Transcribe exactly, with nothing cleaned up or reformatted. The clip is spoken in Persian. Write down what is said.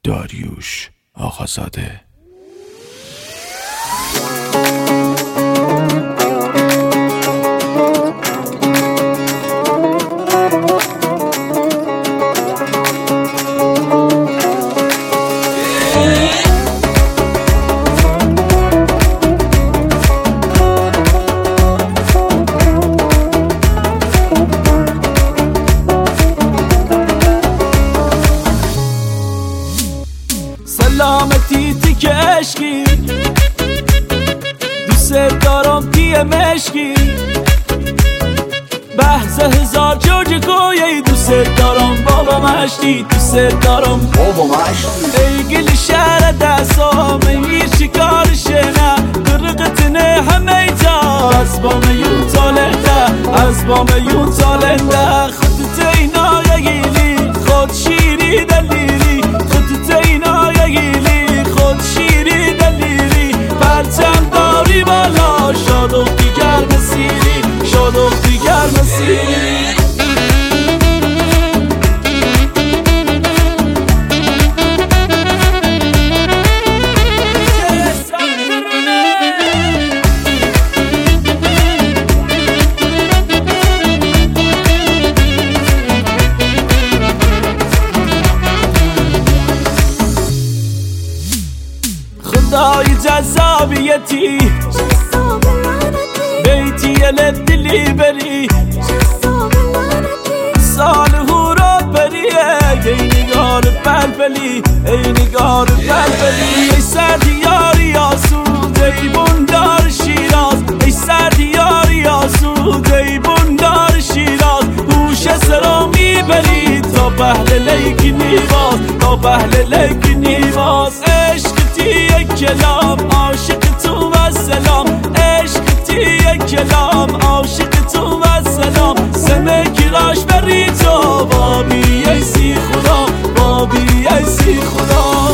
داریوش آقازاده. سلامتی تی که عشقی دوست دارم تی مشکی بحث هزار جوج گویی دوست دارم بابا مشتی دوست دارم بابا مشتی ای گل شهر دستام ای شکارشه نه قرقتنه همه جا از بام یون تالنده از بام یون تالنده خودت اینا یگیلی خود شیری دلیری خودت اینا یگیلی خود شیری دلیری پرچم داری بالا شادو دیگر مسیری شادو دیگر مسیری خدای جذابیتی بیتی لدلی بری سال هورا بریه ای نگار پلپلی ای نگار پلپلی ای سردیاری آسود ای بندار شیراز ای سردیاری آسود ای بندار شیراز هوش سرا میبری تا پهل لیک نیواز تا پهل لیک نیواز عشق یک کلام عاشق تو و سلام عشق تی یک کلام عاشق تو و سلام سمه کراش بری تو بابی ایسی خدا بابی ایسی خدا